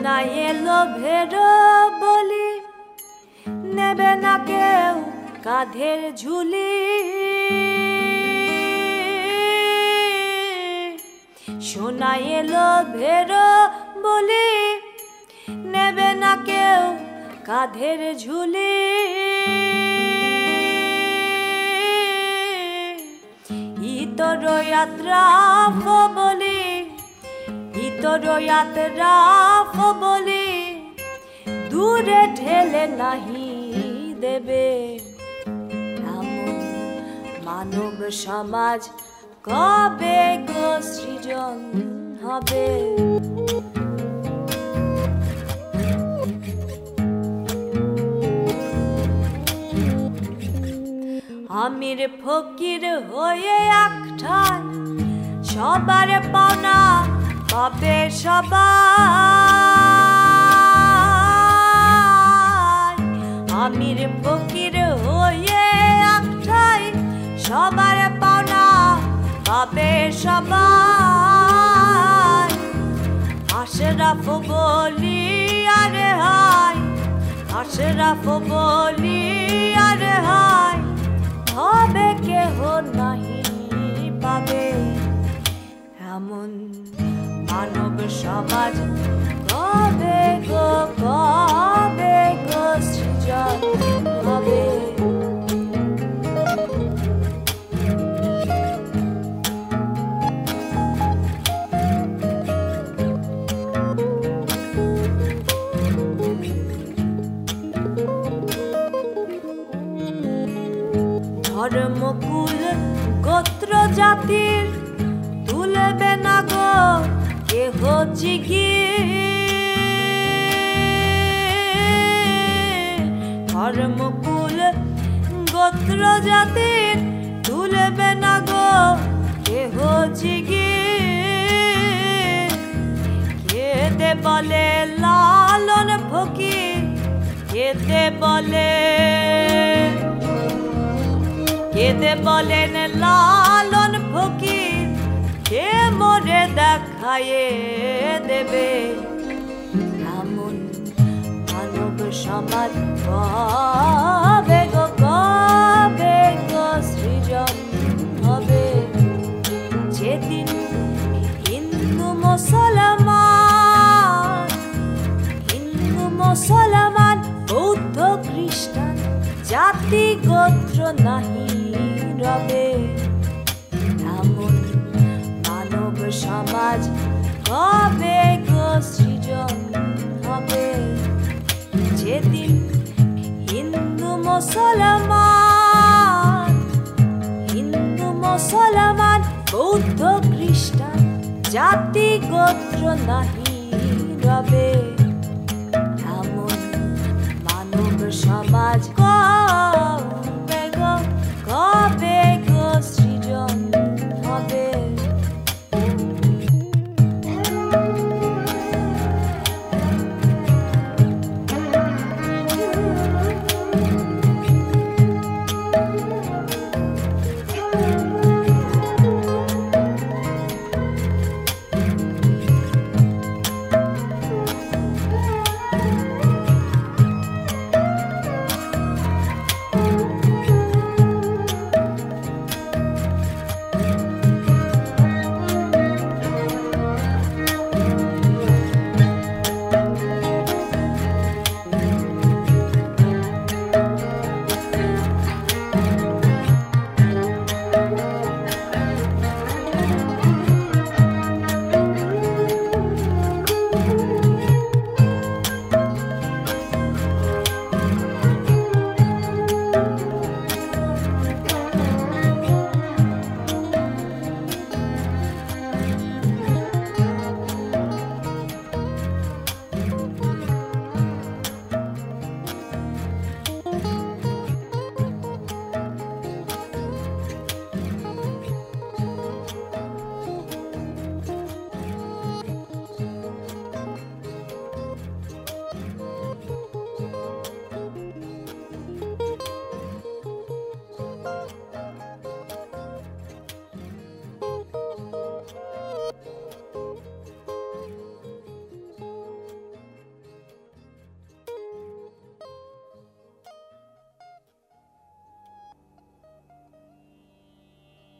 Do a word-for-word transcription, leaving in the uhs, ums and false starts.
সোনাই এলো ভেরো বলি, নেবে না কেউ কাঁধের ঝুলি। সোনাই এলো ভেরো বলি, নেবে না কেউ কাঁধের ঝুলি। ইতর যাত্রা বলি, ইতর যাত্রা বলি, দূরে ঠেলে নাহি দেবে। এমন মানব সমাজ কবে গো সৃজন হবে? আমির ফকির হয়ে একঠাই সবার পাওনা পাবে সবাই। আমির ফকির হয়ে একঠাই সবার পাওনা পাবে সবাই। আশরাফ বলি আরে হাই, আশরাফ বলি আরে হাই, হবে কেহ নাহি পাবে। এমন মানব সমাজ কবে গো কবে গো সৃজন হবে? ধর্মকুল গোত্র জাতির তুলবে না গো কেহ জিগির। ধর্মকুল গোত্র জাতির তুলবে না গো কেহ জিগির। কেতে বলে লালন ফকির, কেতে বলে কেতে বলেন লালন ফকির, কে মোরে দেখায়ে দেবে। এমন মানব সমাজ কবে গো কবে গো সৃজন হবে? যেদিন হিন্দু মুসলমান, হিন্দু মুসলমান বৌদ্ধ খ্রিস্টান জাতি গোত্র নাহি রবে। এমন মানব সমাজ কবে গো সৃজন হবে? যেদিন হিন্দু মুসলমান, হিন্দু মুসলমান বৌদ্ধ খ্রিস্টান জাতি গোত্র নাহি রবে।